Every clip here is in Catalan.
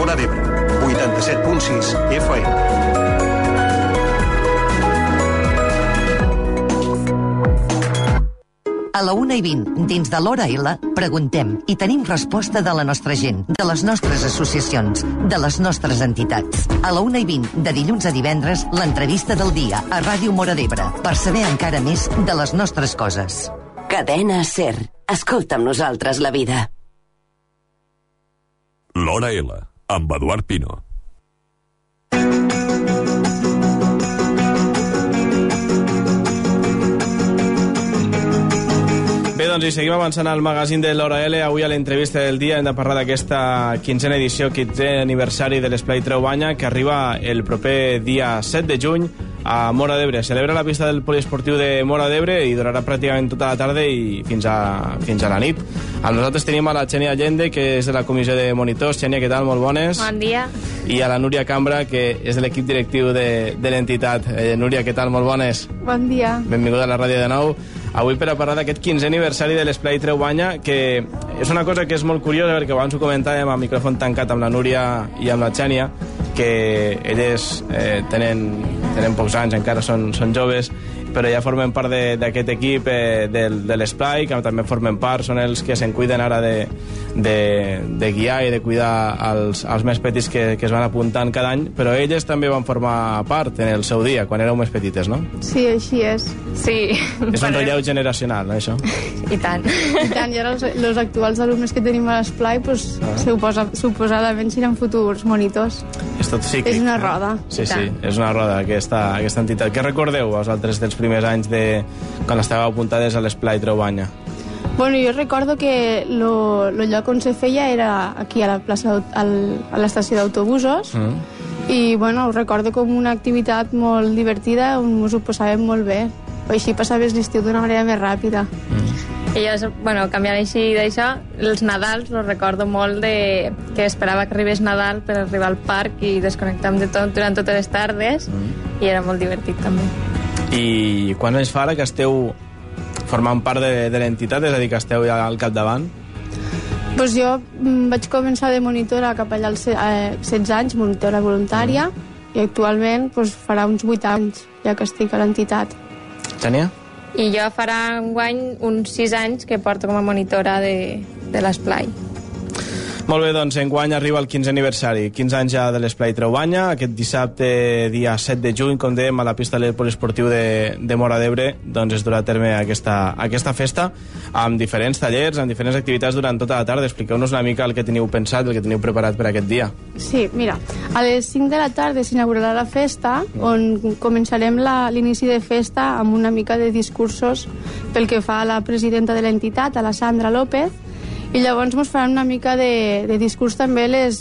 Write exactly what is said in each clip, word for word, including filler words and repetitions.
Móra d'Ebre, vuitanta-set punt sis F M. A la una i vint, dins de l'Hora L, preguntem i tenim resposta de la nostra gent, de les nostres associacions, de les nostres entitats. A la una i vint, de dilluns a divendres, l'entrevista del dia a Ràdio Móra d'Ebre, per saber encara més de les nostres coses. Cadena SER. Escolta amb nosaltres la vida. L'Hora L, amb Eduard Pino. Bé, doncs, i seguim avançant al magazín de l'Hora L. Avui a l'entrevista del dia hem de parlar d'aquesta quinzena edició, quinzè aniversari de l'Esplai Treu Banya, que arriba el proper dia set de juny a Móra d'Ebre. Celebra la pista del poliesportiu de Móra d'Ebre i durarà pràcticament tota la tarda i fins a, fins a la nit. Amb nosaltres tenim a la Xènia Allende, que és de la comissió de monitors. Xènia, què tal? Molt bones. Bon dia. I a la Núria Cambra, que és de l'equip directiu de, de l'entitat. Eh, Núria, què tal? Molt bones. Bon dia. Benvinguda a la ràdio de nou. Avui per a parlar d'aquest quinzè aniversari de l'Esplai Treu Banya, que és una cosa que és molt curiosa, perquè abans ho comentàvem a micròfon tancat amb la Núria i amb la Xènia, que elles eh, tenen, tenen pocs anys, encara són, són joves, però ja formen part d'aquest equip eh, de, de l'Esplai, que també formen part, són els que se'n cuiden ara de, de, de guiar i de cuidar els, els més petits que, que es van apuntant cada any, però elles també van formar part en el seu dia, quan éreu més petites, no? Sí, així és. Sí. És un relleu generacional, no, això? I tant. I tant, i ara els, els actuals alumnes que tenim a l'Esplai, pues, ah. suposa, suposadament seran futurs monitors. És tot cíclic. És una roda. Sí, sí, és una roda, aquesta, aquesta entitat. Què recordeu vosaltres dels primers anys de quan estàveu apuntades a l'Esplai Treu Banya? Bueno, jo recordo que lo, lo lloc on se feia era aquí a la plaça, al, a l'estació d'autobusos, mm. i bueno, ho recordo com una activitat molt divertida on ens ho passàvem molt bé. Així passaves l'estiu d'una manera més ràpida. Mm. I jo, bueno, canviant així d'això, els Nadals els recordo molt de que esperava que arribés Nadal per arribar al parc i desconnectar-me de tot durant totes les tardes, mm. i era molt divertit també. I quants anys fa ara que esteu formant part de, de l'entitat, és a dir, que esteu ja al capdavant? Pues jo vaig començar de monitora cap allà als eh, setze anys, monitora voluntària, mm. i actualment pues, farà uns vuit anys ja que estic a l'entitat. Xènia? I jo farà un guany uns sis anys que porto com a monitora de, de l'Esplai. Molt bé, doncs enguany arriba el quinzè aniversari, quinze anys ja de l'Esplai Treu Banya. Aquest dissabte, dia set de juny, com dèiem, a la pista del poliesportiu de, de Móra d'Ebre, doncs es durà a terme aquesta, aquesta festa amb diferents tallers, amb diferents activitats durant tota la tarda. Expliqueu-nos una mica el que teniu pensat, el que teniu preparat per aquest dia. Sí, mira, a les cinc de la tarda s'inaugurarà la festa, on començarem l'inici de festa amb una mica de discursos pel que fa a la presidenta de l'entitat, a la Sandra López, i llavors ens faran una mica de, de discurs també les,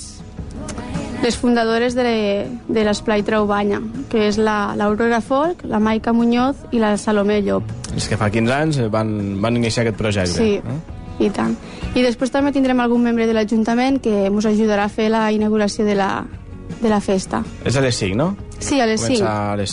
les fundadores de, de l'Esplai Treu Banya, que és la l'Aurora Folk, la Maica Muñoz i la Salomé Llop. És que fa quinze anys van, van iniciar aquest projecte. Sí, eh? I tant. I després també tindrem algun membre de l'Ajuntament que ens ajudarà a fer la inauguració de la, de la festa. És a les cinc, no? Sí, a les cinc. Comença a les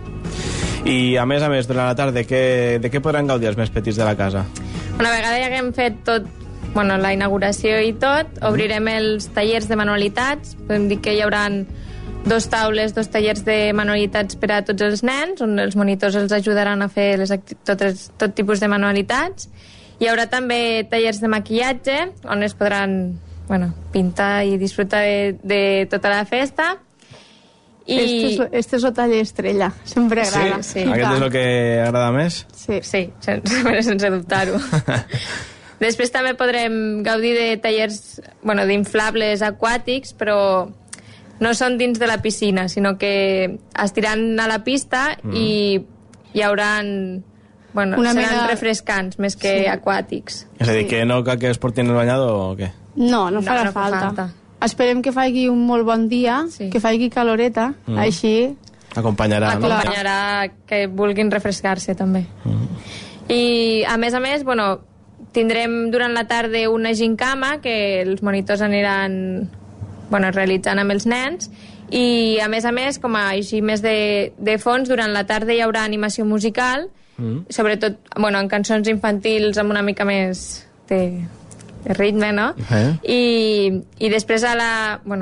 cinc. I a més a més, durant la tarda, què, de què podran gaudir els més petits de la casa? Una vegada ja que hem fet tot, bueno, la inauguració i tot, obrirem els tallers de manualitats. Podem dir que hi haurà dos taules, dos tallers de manualitats per a tots els nens, on els monitors els ajudaran a fer les tot, tot tipus de manualitats. Hi haurà també tallers de maquillatge, on es podran, bueno, pintar i disfrutar de, de tota la festa. I... Este, és, este és el taller estrella, sempre agrada. Sí, sí. Aquest és el que agrada més? Sí, sí, sense, sense dubtar-ho. Després també podrem gaudir de tallers, bueno, d'inflables aquàtics, però no són dins de la piscina, sinó que estiran a la pista mm. i hi haurà, bueno, Una seran mena... refrescants més que sí. aquàtics. És a dir, sí. que no cal que es portin el banyador o què? No, no farà no, no fa falta. falta. Esperem que faci un molt bon dia, sí. que faci caloreta, mm. així... Acompanyarà, no? Acompanyarà que vulguin refrescar-se, també. Mm. I, a més a més, bueno, tindrem durant la tarda una gincama que els monitors aniran, bueno, realitzant amb els nens, i a més a més, com a així més de, de fons, durant la tarda hi haurà animació musical, mm. sobretot, bueno, en cançons infantils amb una mica més de, de ritme, no? Eh? I, i després a la, bueno,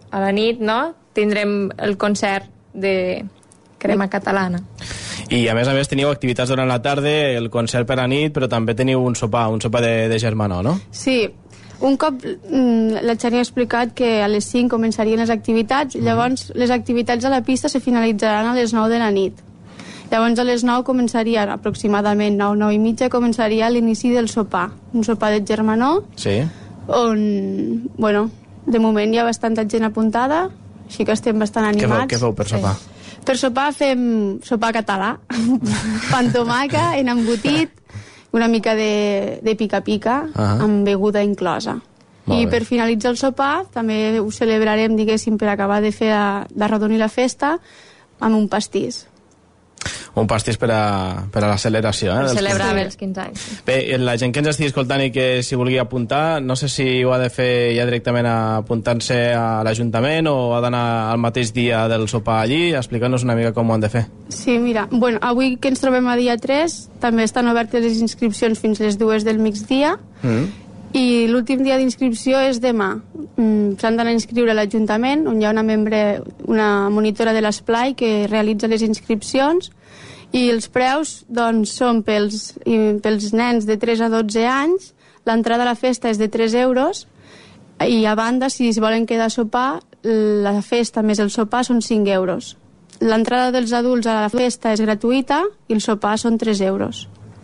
a la nit, no?, tindrem el concert de Crema Catalana. I a més a més teniu activitats durant la tarda, el concert per la nit, però també teniu un sopar, un sopar de, de germanor, no? Sí, un cop mm, la Xani ha explicat que a les cinc començarien les activitats, mm. llavors les activitats a la pista se finalitzaran a les nou de la nit. Llavors a les nou començaria, aproximadament nou, nou i mitja, començaria l'inici del sopar, un sopar de germanor, sí. on, bueno, de moment hi ha bastanta gent apuntada, així que estem bastant animats. Què feu, què feu per sopar? Sí. Per sopar fem sopar català, pa amb tomàquet, en embotit, una mica de, de pica-pica, uh-huh. amb beguda inclosa. Molt I bé. Per finalitzar el sopar també ho celebrarem, diguéssim, per acabar de fer d'arrodonir la festa, amb un pastís. Un pastís per a, per a la celebració. Eh, per celebrar els quinze anys. Bé, la gent que ens estigui escoltant i que s'hi vulgui apuntar, no sé si ho ha de fer ja directament apuntant-se a l'Ajuntament o ha d'anar al mateix dia del sopar allí. Explica'ns una mica com ho han de fer. Sí, mira, bueno, avui que ens trobem a dia tres, també estan obertes les inscripcions fins les dues del migdia, mm. i l'últim dia d'inscripció és demà. Mm, s'han d'anar a inscriure a l'Ajuntament, on hi ha una membre, una monitora de l'esplai que realitza les inscripcions, i els preus doncs, són pels, pels nens de tres a dotze anys, l'entrada a la festa és de tres euros, i a banda, si es volen quedar a sopar, la festa més el sopar són cinc euros. L'entrada dels adults a la festa és gratuïta i el sopar són tres euros.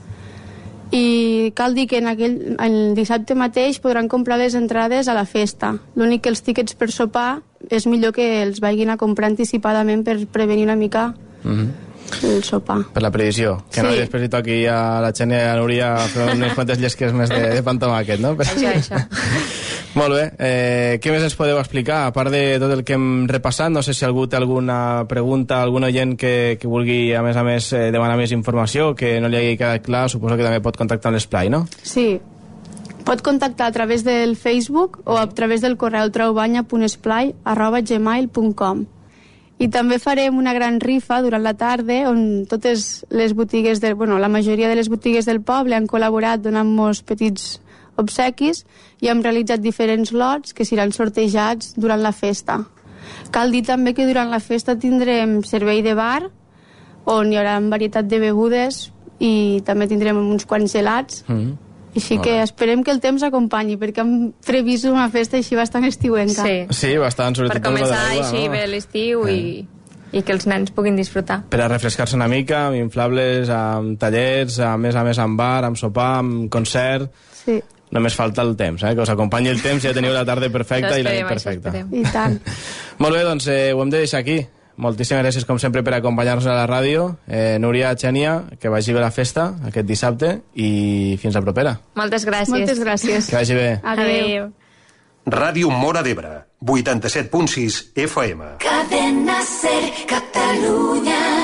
I cal dir que en aquell, el dissabte mateix podran comprar les entrades a la festa. L'únic que els tíquets per sopar és millor que els vagin a comprar anticipadament per prevenir una mica mm-hmm. el sopar. Per la previsió. Que sí. No després li toqui a la Xènia i a la Núria fer unes quantes llesques més de, de pan tomàquet, no? Però... Això, això. Molt bé. Eh, què més ens podeu explicar? A part de tot el que hem repassat, no sé si algú té alguna pregunta, algun oient que, que vulgui, a més a més, eh, demanar més informació, que no li hagi quedat clar, suposo que també pot contactar amb l'Esplai, no? Sí. Pot contactar a través del Facebook o a través del correu traubanya punt esplai arroba gmail punt com. I també farem una gran rifa durant la tarda on totes les botigues, de, bueno, la majoria de les botigues del poble han col·laborat donant-nos petits obsequis i hem realitzat diferents lots que seran sortejats durant la festa. Cal dir també que durant la festa tindrem servei de bar on hi haurà varietat de begudes i també tindrem uns quants gelats. Mm-hmm. Així que esperem que el temps acompanyi, perquè hem previst una festa així bastant estiuenca. Sí, sí bastant, sobretot per començar així, no? Bé l'estiu eh. i, i que els nens puguin disfrutar. Per a refrescar-se una mica, amb inflables, amb tallers, a més a més amb bar, amb sopar, amb concert... Sí. Només falta el temps, eh? Que us acompanyi el temps i ja teniu la tarda perfecta i la nit perfecta. I tant. Molt bé, doncs eh, ho hem de deixar aquí. Moltíssimes gràcies, com sempre, per acompanyar-nos a la ràdio. Eh, Núria, Xènia, que vagi bé la festa aquest dissabte i fins la propera. Moltes gràcies. Moltes gràcies. Que vagi bé. Adéu. Ràdio Móra d'Ebre, vuitanta-set punt sis F M. Cadena Ser, Catalunya.